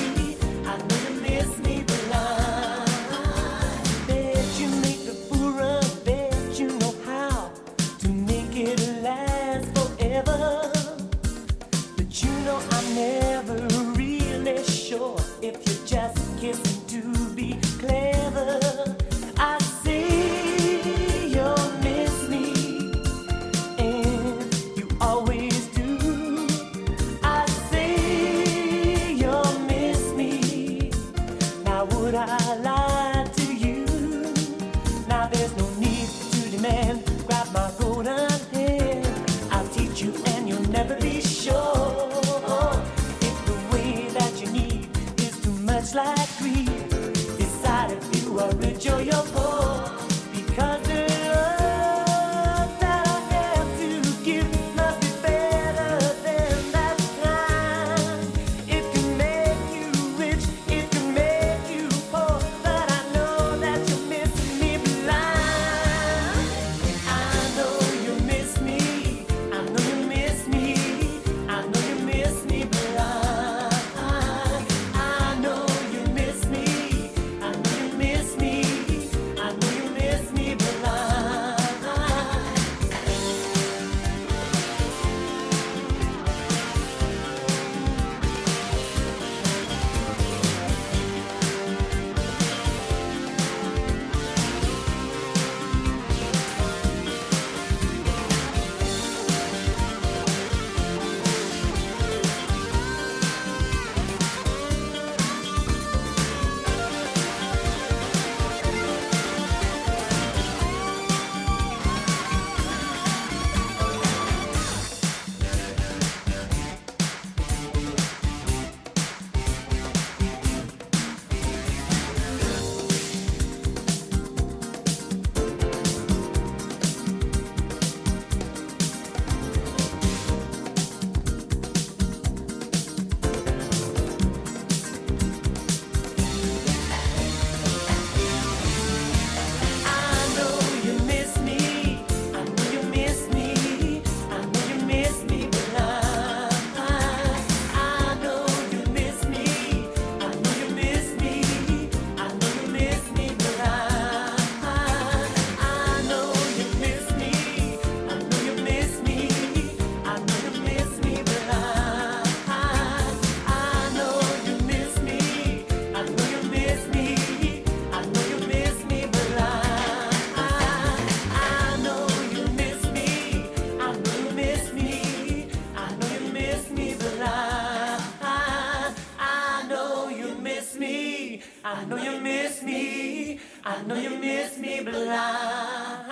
know you miss me. I know you miss me blind.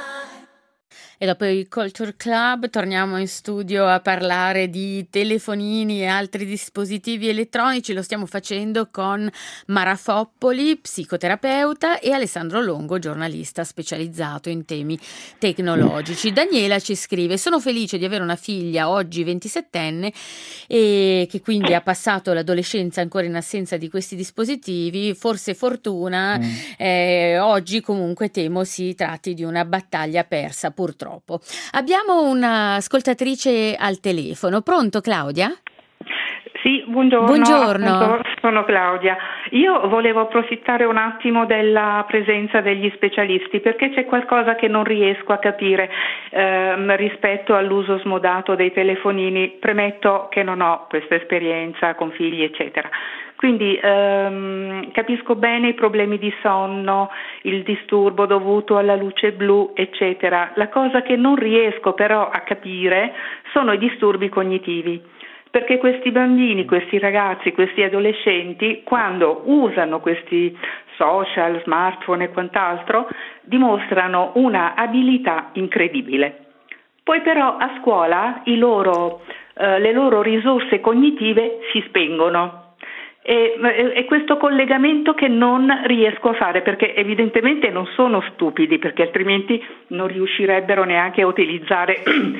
E dopo il Culture Club torniamo in studio a parlare di telefonini e altri dispositivi elettronici. Lo stiamo facendo con Mara Foppoli, psicoterapeuta, e Alessandro Longo, giornalista specializzato in temi tecnologici. Daniela ci scrive: sono felice di avere una figlia oggi 27enne e che quindi ha passato l'adolescenza ancora in assenza di questi dispositivi. Forse fortuna, oggi comunque temo si tratti di una battaglia persa, purtroppo. Abbiamo un'ascoltatrice al telefono. Pronto, Claudia? Sì, buongiorno. Buongiorno. Sono Claudia. Io volevo approfittare un attimo della presenza degli specialisti, perché c'è qualcosa che non riesco a capire rispetto all'uso smodato dei telefonini. Premetto che non ho questa esperienza con figli, eccetera. Quindi capisco bene i problemi di sonno, il disturbo dovuto alla luce blu, eccetera. La cosa che non riesco però a capire sono i disturbi cognitivi, perché questi bambini, questi ragazzi, questi adolescenti, quando usano questi social, smartphone e quant'altro, dimostrano una abilità incredibile. Poi però a scuola le loro risorse cognitive si spengono. E questo collegamento che non riesco a fare, perché evidentemente non sono stupidi, perché altrimenti non riuscirebbero neanche a utilizzare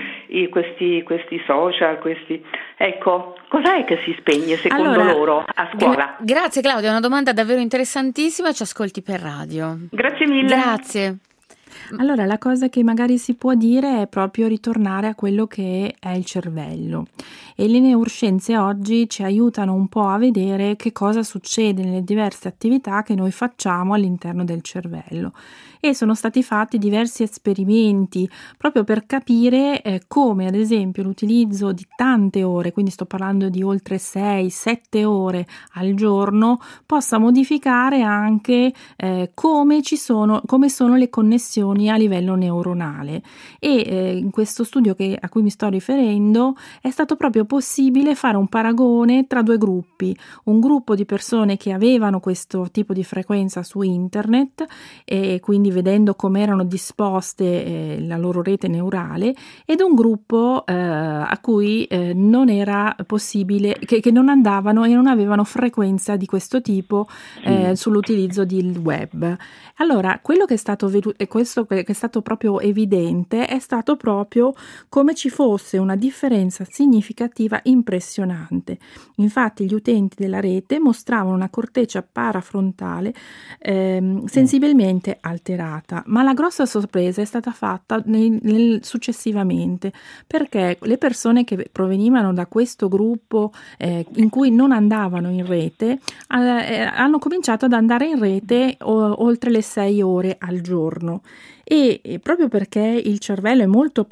questi social, Ecco, cos'è che si spegne secondo loro a scuola? Grazie Claudia, è una domanda davvero interessantissima, ci ascolti per radio. Grazie mille. Grazie. Allora, la cosa che magari si può dire è proprio ritornare a quello che è il cervello, e le neuroscienze oggi ci aiutano un po' a vedere che cosa succede nelle diverse attività che noi facciamo all'interno del cervello, e sono stati fatti diversi esperimenti proprio per capire come ad esempio l'utilizzo di tante ore, quindi sto parlando di oltre 6-7 ore al giorno, possa modificare anche come sono le connessioni a livello neuronale. E in questo studio a cui mi sto riferendo è stato proprio possibile fare un paragone tra due gruppi: un gruppo di persone che avevano questo tipo di frequenza su internet, e quindi vedendo come erano disposte la loro rete neurale, ed un gruppo a cui non era possibile, che non andavano e non avevano frequenza di questo tipo sull'utilizzo del web. Allora, quello che è stato che è stato proprio evidente è stato proprio come ci fosse una differenza significativa impressionante. Infatti gli utenti della rete mostravano una corteccia parafrontale sensibilmente alterata, ma la grossa sorpresa è stata fatta successivamente, perché le persone che provenivano da questo gruppo in cui non andavano in rete hanno cominciato ad andare in rete oltre le 6 ore al giorno. E proprio perché il cervello è molto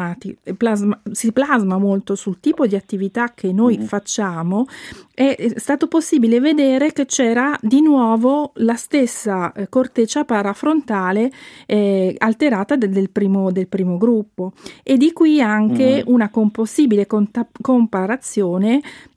si plasma molto sul tipo di attività che noi facciamo, è stato possibile vedere che c'era di nuovo la stessa corteccia parafrontale alterata del primo gruppo, e di qui anche una possibile comparazione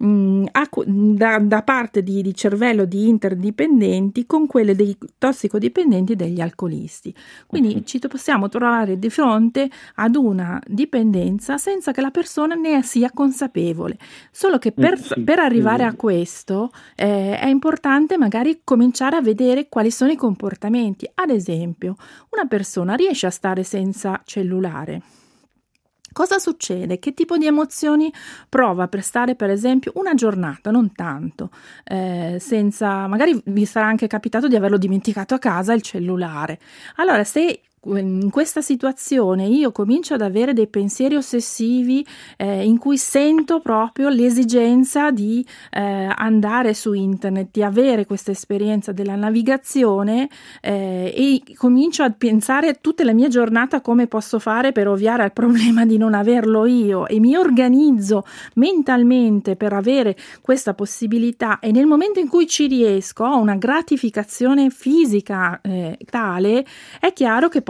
da parte di cervello di interdipendenti con quelle dei tossicodipendenti e degli alcolisti. Quindi ci possiamo trovare di fronte ad una dipendenza senza che la persona ne sia consapevole. Solo che per arrivare a questo è importante magari cominciare a vedere quali sono i comportamenti. Ad esempio, una persona riesce a stare senza cellulare. Cosa succede? Che tipo di emozioni prova per stare, per esempio, una giornata, non tanto, senza, magari vi sarà anche capitato di averlo dimenticato a casa il cellulare. Allora, se in questa situazione io comincio ad avere dei pensieri ossessivi in cui sento proprio l'esigenza di andare su internet, di avere questa esperienza della navigazione, e comincio a pensare tutta la mia giornata come posso fare per ovviare al problema di non averlo io, e mi organizzo mentalmente per avere questa possibilità, e nel momento in cui ci riesco ho una gratificazione fisica tale, è chiaro che posso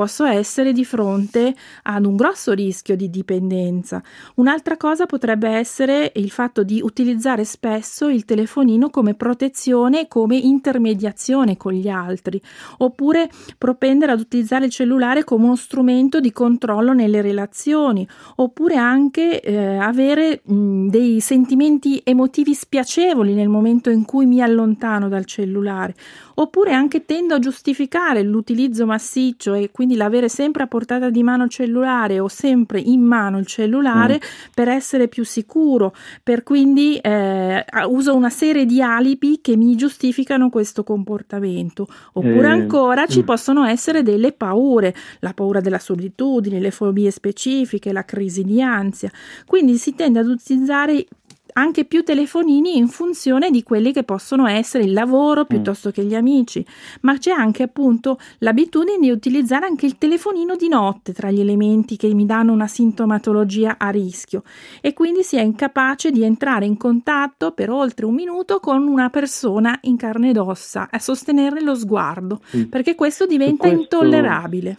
posso essere di fronte ad un grosso rischio di dipendenza. Un'altra cosa potrebbe essere il fatto di utilizzare spesso il telefonino come protezione, come intermediazione con gli altri, oppure propendere ad utilizzare il cellulare come uno strumento di controllo nelle relazioni, oppure anche avere dei sentimenti emotivi spiacevoli nel momento in cui mi allontano dal cellulare, oppure anche tendo a giustificare l'utilizzo massiccio e quindi l'avere sempre a portata di mano il cellulare o sempre in mano il cellulare per essere più sicuro, per quindi uso una serie di alibi che mi giustificano questo comportamento. Oppure ancora ci possono essere delle paure, la paura della solitudine, le fobie specifiche, la crisi di ansia, quindi si tende ad utilizzare anche più telefonini in funzione di quelli che possono essere il lavoro piuttosto che gli amici, ma c'è anche appunto l'abitudine di utilizzare anche il telefonino di notte tra gli elementi che mi danno una sintomatologia a rischio, e quindi si è incapace di entrare in contatto per oltre un minuto con una persona in carne ed ossa, a sostenere lo sguardo, perché questo diventa intollerabile.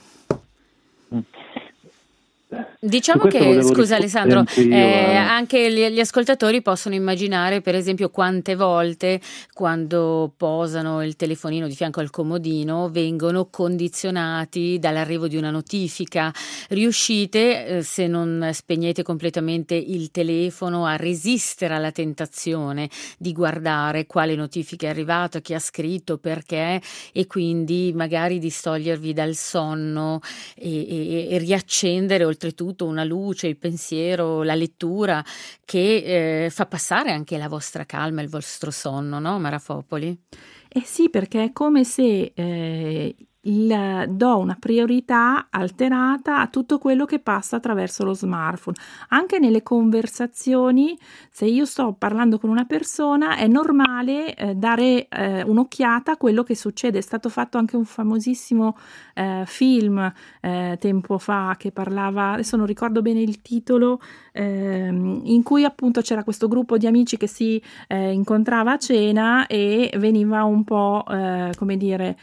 Diciamo che, scusa Alessandro, anche gli ascoltatori possono immaginare per esempio quante volte quando posano il telefonino di fianco al comodino vengono condizionati dall'arrivo di una notifica. Riuscite, se non spegnete completamente il telefono, a resistere alla tentazione di guardare quale notifica è arrivata, chi ha scritto, perché, e quindi magari distogliervi dal sonno e riaccendere oltretutto una luce, il pensiero, la lettura che fa passare anche la vostra calma e il vostro sonno, no Mara Fopoli? Sì, perché è come se do una priorità alterata a tutto quello che passa attraverso lo smartphone. Anche nelle conversazioni, se io sto parlando con una persona, è normale dare un'occhiata a quello che succede. È stato fatto anche un famosissimo film tempo fa che parlava, adesso non ricordo bene il titolo, in cui appunto c'era questo gruppo di amici che si incontrava a cena e veniva un po' come dire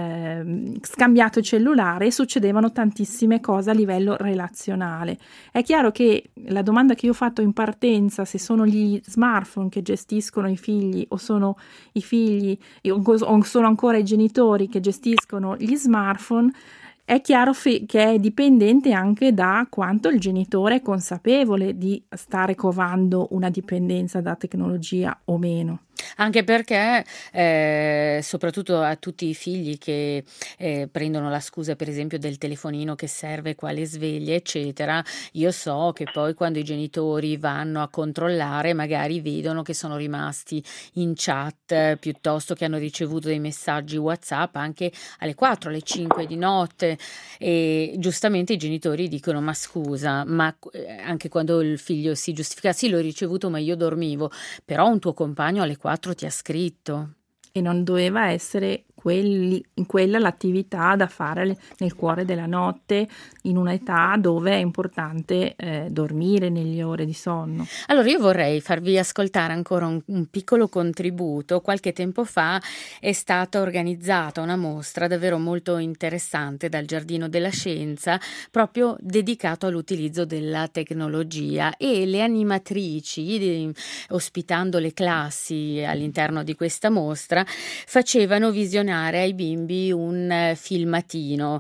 scambiato il cellulare e succedevano tantissime cose a livello relazionale. È chiaro che la domanda che io ho fatto in partenza, se sono gli smartphone che gestiscono i figli o sono i figli o sono ancora i genitori che gestiscono gli smartphone, è chiaro che è dipendente anche da quanto il genitore è consapevole di stare covando una dipendenza da tecnologia o meno. Anche perché soprattutto a tutti i figli che prendono la scusa per esempio del telefonino che serve quale sveglia eccetera, io so che poi quando i genitori vanno a controllare magari vedono che sono rimasti in chat piuttosto che hanno ricevuto dei messaggi WhatsApp anche alle 4, alle 5 di notte, e giustamente i genitori dicono ma scusa, ma anche quando il figlio si giustifica, sì l'ho ricevuto ma io dormivo, però un tuo compagno alle 4 ti ha scritto. E non doveva essere quella l'attività da fare nel cuore della notte, in un'età dove è importante dormire nelle ore di sonno. Allora io vorrei farvi ascoltare ancora un piccolo contributo. Qualche tempo fa è stata organizzata una mostra davvero molto interessante dal Giardino della Scienza, proprio dedicato all'utilizzo della tecnologia, e le animatrici, ospitando le classi all'interno di questa mostra, facevano visionare ai bimbi un filmatino.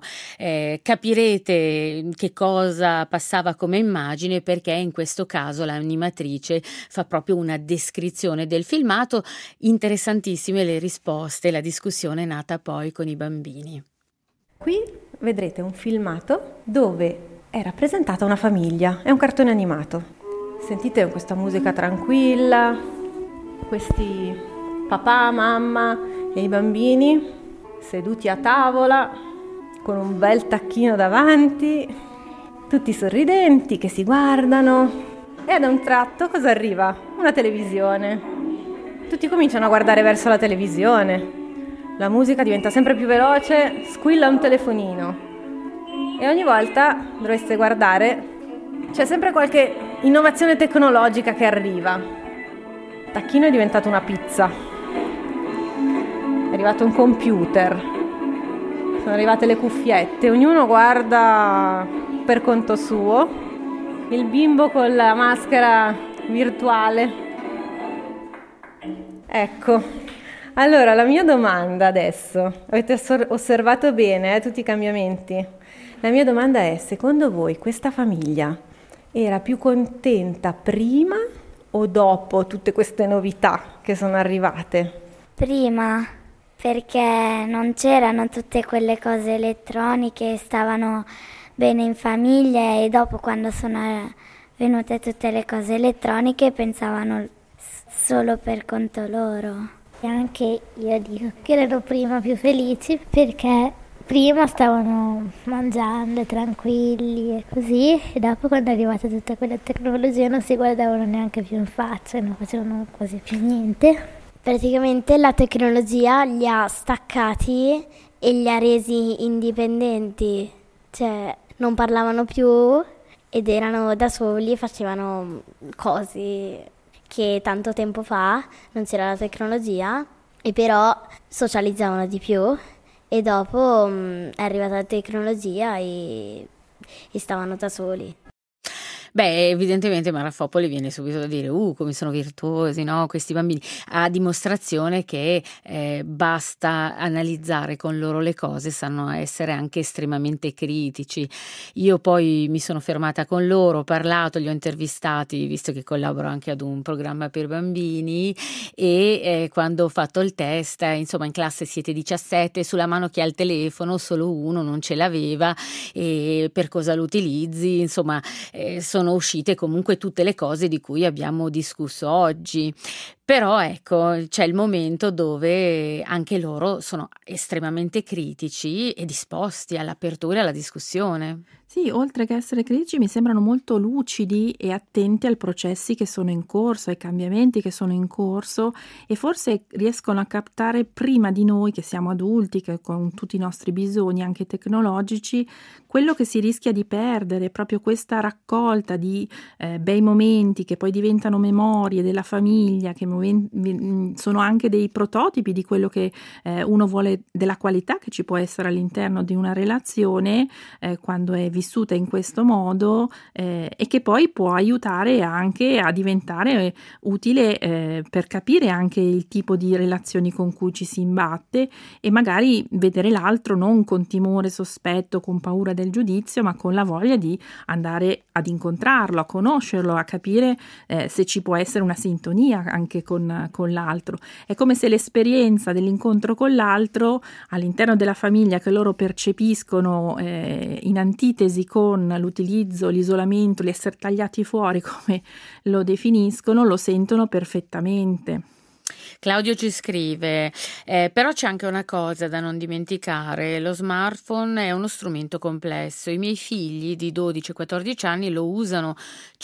Capirete che cosa passava come immagine, perché in questo caso l'animatrice fa proprio una descrizione del filmato. Interessantissime le risposte, la discussione è nata poi con i bambini. Qui vedrete un filmato dove è rappresentata una famiglia, è un cartone animato. Sentite questa musica tranquilla, questi papà, mamma e i bambini seduti a tavola con un bel tacchino davanti, tutti sorridenti che si guardano, e ad un tratto cosa arriva? Una televisione. Tutti cominciano a guardare verso la televisione, la musica diventa sempre più veloce, squilla un telefonino e ogni volta dovreste guardare, c'è sempre qualche innovazione tecnologica che arriva. Il tacchino è diventato una pizza. È arrivato un computer, sono arrivate le cuffiette, ognuno guarda per conto suo, il bimbo con la maschera virtuale. Ecco, allora la mia domanda adesso, avete osservato bene tutti i cambiamenti? La mia domanda è, secondo voi questa famiglia era più contenta prima o dopo tutte queste novità che sono arrivate? Prima, perché non c'erano tutte quelle cose elettroniche, stavano bene in famiglia, e dopo, quando sono venute tutte le cose elettroniche, pensavano solo per conto loro. E anche io dico che erano prima più felici, perché prima stavano mangiando tranquilli e così, e dopo, quando è arrivata tutta quella tecnologia, non si guardavano neanche più in faccia, non facevano quasi più niente. Praticamente la tecnologia li ha staccati e li ha resi indipendenti, cioè non parlavano più ed erano da soli, facevano cose che tanto tempo fa non c'era la tecnologia, e però socializzavano di più, e dopo è arrivata la tecnologia e stavano da soli. Beh, evidentemente Marafopoli viene subito da dire come sono virtuosi, no, questi bambini, a dimostrazione che basta analizzare con loro le cose, sanno essere anche estremamente critici. Io poi mi sono fermata con loro, ho parlato, li ho intervistati, visto che collaboro anche ad un programma per bambini, e quando ho fatto il test, insomma, in classe siete 17, sulla mano chi ha il telefono, solo uno non ce l'aveva, e per cosa lo utilizzi, insomma, sono uscite comunque tutte le cose di cui abbiamo discusso oggi. Però ecco, c'è il momento dove anche loro sono estremamente critici e disposti all'apertura e alla discussione. Sì, oltre che essere critici, mi sembrano molto lucidi e attenti ai processi che sono in corso, ai cambiamenti che sono in corso, e forse riescono a captare prima di noi, che siamo adulti, che con tutti i nostri bisogni anche tecnologici, quello che si rischia di perdere, proprio questa raccolta di bei momenti che poi diventano memorie della famiglia, che sono anche dei prototipi di quello che uno vuole, della qualità che ci può essere all'interno di una relazione quando è vissuta in questo modo, e che poi può aiutare anche a diventare utile per capire anche il tipo di relazioni con cui ci si imbatte, e magari vedere l'altro non con timore, sospetto, con paura del giudizio, ma con la voglia di andare ad incontrarlo, a conoscerlo, a capire se ci può essere una sintonia anche con l'altro. È come se l'esperienza dell'incontro con l'altro all'interno della famiglia, che loro percepiscono in antitesi con l'utilizzo, l'isolamento, l'essere tagliati fuori, come lo definiscono, lo sentono perfettamente. Claudio ci scrive, però c'è anche una cosa da non dimenticare: lo smartphone è uno strumento complesso. I miei figli di 12-14 anni lo usano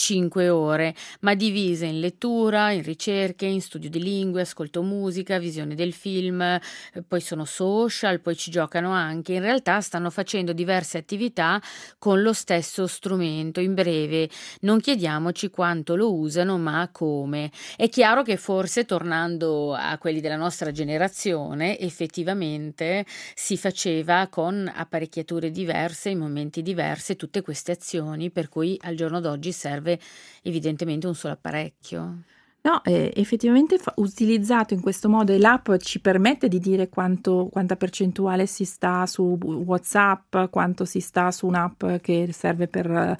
5 ore, ma divise in lettura, in ricerche, in studio di lingue, ascolto musica, visione del film, poi sono social, poi ci giocano anche. In realtà stanno facendo diverse attività con lo stesso strumento. In breve, non chiediamoci quanto lo usano, ma come. È chiaro che forse, tornando a quelli della nostra generazione, effettivamente si faceva con apparecchiature diverse, in momenti diversi, tutte queste azioni, per cui al giorno d'oggi serve evidentemente un solo apparecchio. No, effettivamente utilizzato in questo modo, e l'app ci permette di dire quanta percentuale si sta su WhatsApp, quanto si sta su un'app che serve per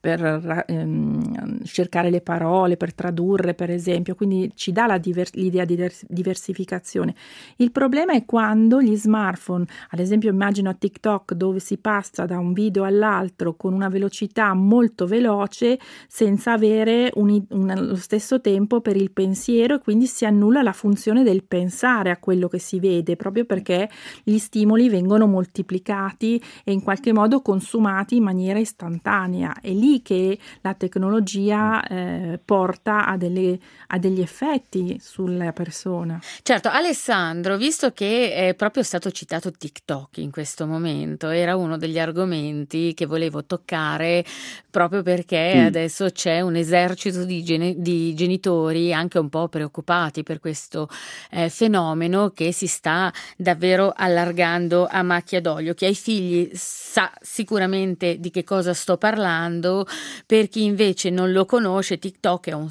cercare le parole, per tradurre, per esempio, quindi ci dà l'idea di diversificazione. Il problema è quando gli smartphone, ad esempio immagino a TikTok, dove si passa da un video all'altro con una velocità molto veloce, senza avere lo stesso tempo per il pensiero, e quindi si annulla la funzione del pensare a quello che si vede, proprio perché gli stimoli vengono moltiplicati e in qualche modo consumati in maniera istantanea. È lì che la tecnologia porta a degli effetti sulla persona. Certo, Alessandro, visto che è proprio stato citato TikTok in questo momento, era uno degli argomenti che volevo toccare, proprio perché adesso c'è un esercito di genitori noi anche un po' preoccupati per questo fenomeno che si sta davvero allargando a macchia d'olio. Chi ha i figli sa sicuramente di che cosa sto parlando. Per chi invece non lo conosce, TikTok è un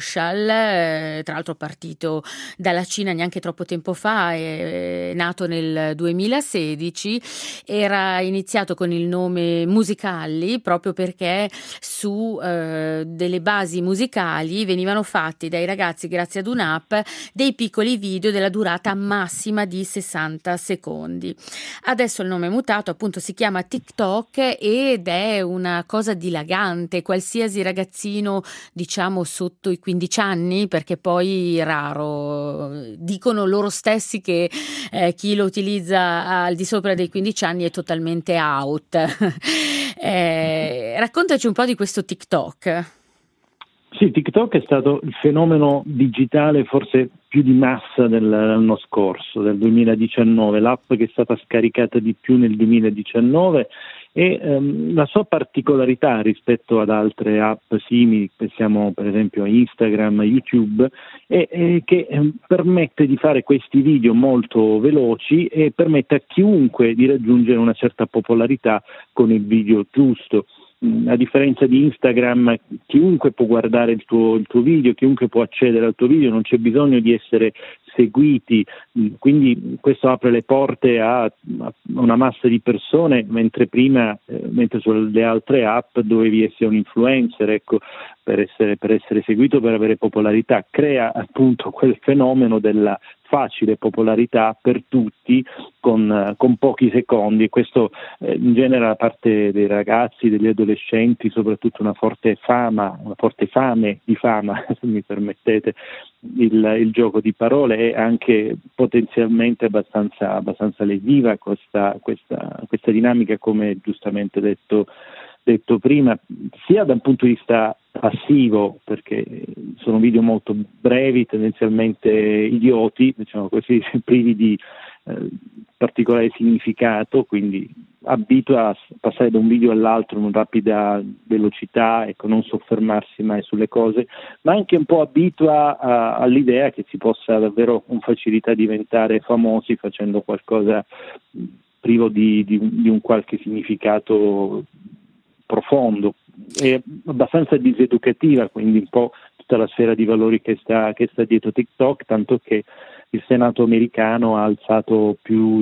social, tra l'altro partito dalla Cina neanche troppo tempo fa, è nato nel 2016, era iniziato con il nome Musical.ly proprio perché su delle basi musicali venivano fatti dai ragazzi, grazie ad un'app, dei piccoli video della durata massima di 60 secondi. Adesso il nome è mutato, appunto si chiama TikTok ed è una cosa dilagante, qualsiasi ragazzino diciamo sotto i 15 anni, perché poi raro, dicono loro stessi che chi lo utilizza al di sopra dei 15 anni è totalmente out. Raccontaci un po' di questo TikTok. Sì, TikTok è stato il fenomeno digitale forse più di massa dell'anno scorso, del 2019, l'app che è stata scaricata di più nel 2019 e la sua particolarità rispetto ad altre app simili, pensiamo per esempio a Instagram, a YouTube, è che permette di fare questi video molto veloci e permette a chiunque di raggiungere una certa popolarità con il video giusto. A differenza di Instagram, chiunque può guardare il tuo video, chiunque può accedere al tuo video, non c'è bisogno di essere seguiti, quindi questo apre le porte a una massa di persone, mentre sulle altre app dovevi essere un influencer, ecco, per essere seguito, per avere popolarità. Crea appunto quel fenomeno della facile popolarità per tutti con pochi secondi, e questo genera da parte dei ragazzi, degli adolescenti soprattutto una forte fame di fama, se mi permettete il gioco di parole, e anche potenzialmente abbastanza lesiva questa dinamica, come giustamente detto prima, sia da un punto di vista passivo, perché sono video molto brevi, tendenzialmente idioti, diciamo così, privi di particolare significato, quindi abitua a passare da un video all'altro in rapida velocità, ecco, non soffermarsi mai sulle cose, ma anche un po' abitua all'idea che si possa davvero con facilità diventare famosi facendo qualcosa privo di un qualche significato profondo. È abbastanza diseducativa, quindi un po' tutta la sfera di valori che sta dietro TikTok, tanto che il Senato americano ha alzato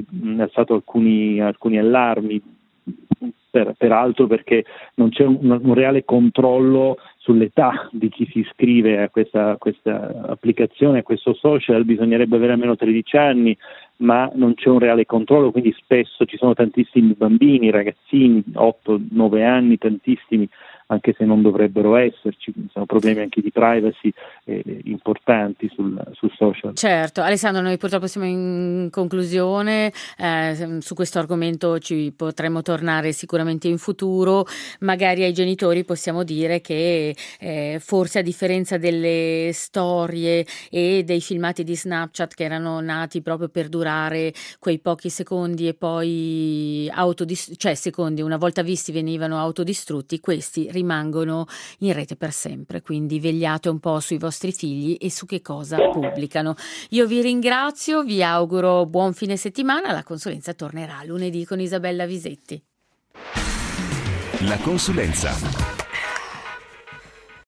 alcuni allarmi, peraltro perché non c'è un reale controllo sull'età di chi si iscrive a questa applicazione, a questo social. Bisognerebbe avere almeno 13 anni, ma non c'è un reale controllo, quindi spesso ci sono tantissimi bambini, ragazzini, 8-9 anni, tantissimi, anche se non dovrebbero esserci, sono problemi anche di privacy importanti sul social. Certo, Alessandro, noi purtroppo siamo in conclusione, su questo argomento ci potremo tornare sicuramente in futuro, magari ai genitori possiamo dire che forse a differenza delle storie e dei filmati di Snapchat che erano nati proprio per durare quei pochi secondi e poi secondi, una volta visti venivano autodistrutti, questi rimangono in rete per sempre, quindi vegliate un po' sui vostri figli e su che cosa pubblicano. Io vi ringrazio, vi auguro buon fine settimana, la consulenza tornerà lunedì con Isabella Visetti. La consulenza.